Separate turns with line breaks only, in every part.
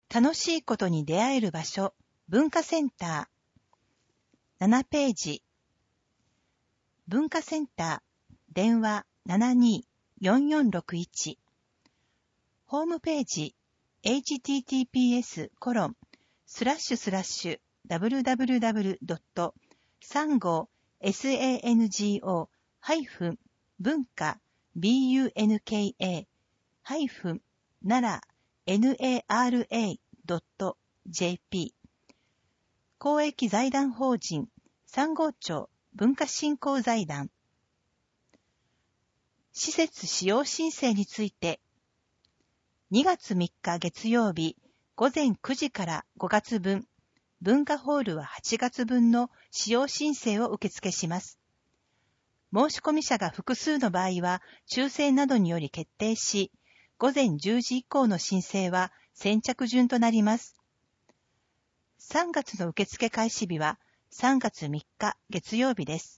楽しいことに出会える場所、文化センター。7ページ。文化センター、電話 72-4461。ホームページ、https://www.sango-nara.jp 公益財団法人三郷町文化振興財団。施設使用申請について、2月3日月曜日午前9時から5月分、文化ホールは8月分の使用申請を受付します。申し込み者が複数の場合は抽選などにより決定し、午前10時以降の申請は先着順となります。3月の受付開始日は3月3日月曜日です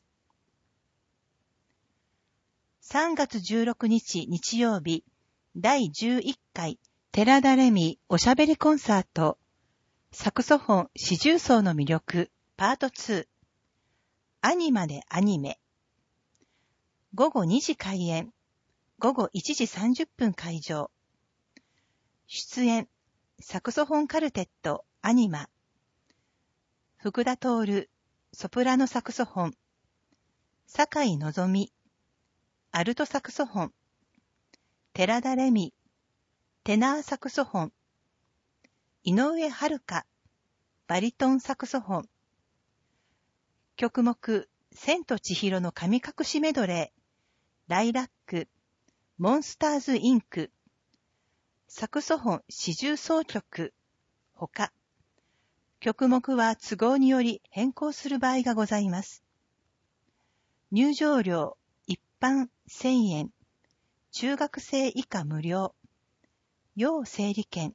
。3月16日日曜日、第11回寺田レミおしゃべりコンサート、サクソフォン四重奏の魅力パート2、アニマでアニメ。午後2時開演、午後1時30分開場。出演、サクソフォンカルテットアニマ。福田徹、ソプラノサクソフォン。酒井のぞみ、アルトサクソフォン。寺田レミ、テナーサクソフォン。井上遥、バリトンサクソフォン。曲目、千と千尋の神隠しメドレー、ライラック、モンスターズインク、サクソフォン四重奏曲、他。曲目は都合により変更する場合がございます。入場料、一般1000円、中学生以下無料、要整理券。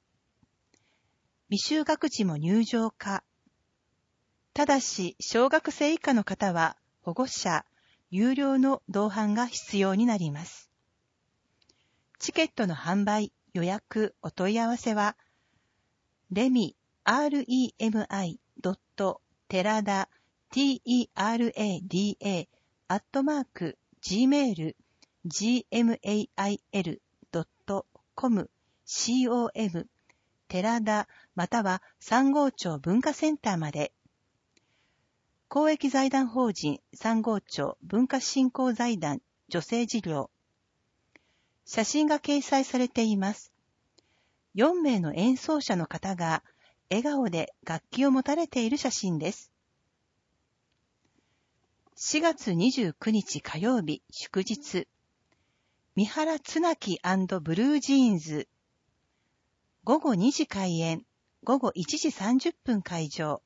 未就学児も入場可。ただし、小学生以下の方は保護者、有料の同伴が必要になります。チケットの販売、予約、お問い合わせは、remi.terada@gmail.com寺田または三郷町文化センターまで。公益財団法人三郷町文化振興財団女性事業。写真が掲載されています。4名の演奏者の方が笑顔で楽器を持たれている写真です。4月29日火曜日祝日、三原つなき&ブルージーンズ。午後2時開演、午後1時30分開場。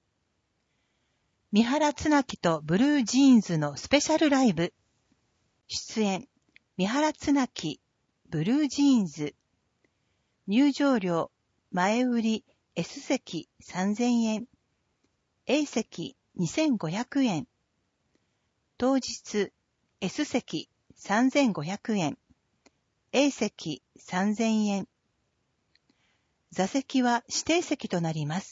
三原つなきとブルージーンズのスペシャルライブ。出演、三原つなき、ブルージーンズ。入場料、前売り S 席3000円、A 席2500円。当日、S 席3500円、A 席3000円。座席は指定席となります。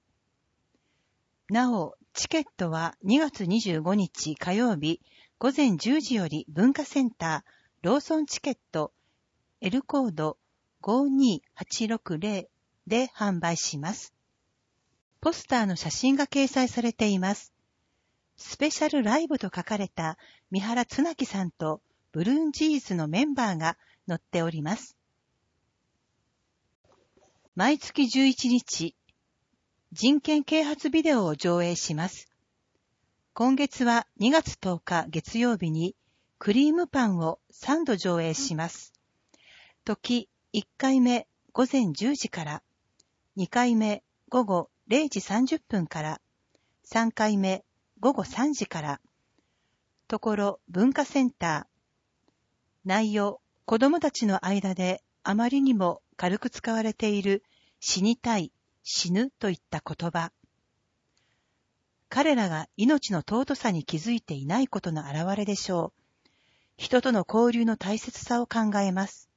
なお、チケットは2月25日火曜日午前10時より文化センターローソンチケット L コード52860で販売します。ポスターの写真が掲載されています。スペシャルライブと書かれた三原つなきさんとブルーンジーズのメンバーが載っております。毎月11日、人権啓発ビデオを上映します。今月は2月10日月曜日にクリームパンを3度上映します。時1回目午前10時から、2回目午後0時30分から、3回目午後3時から。ところ文化センター。内容、子どもたちの間であまりにも軽く使われている死にたい、死ぬといった言葉。彼らが命の尊さに気づいていないことの表れでしょう。人との交流の大切さを考えます。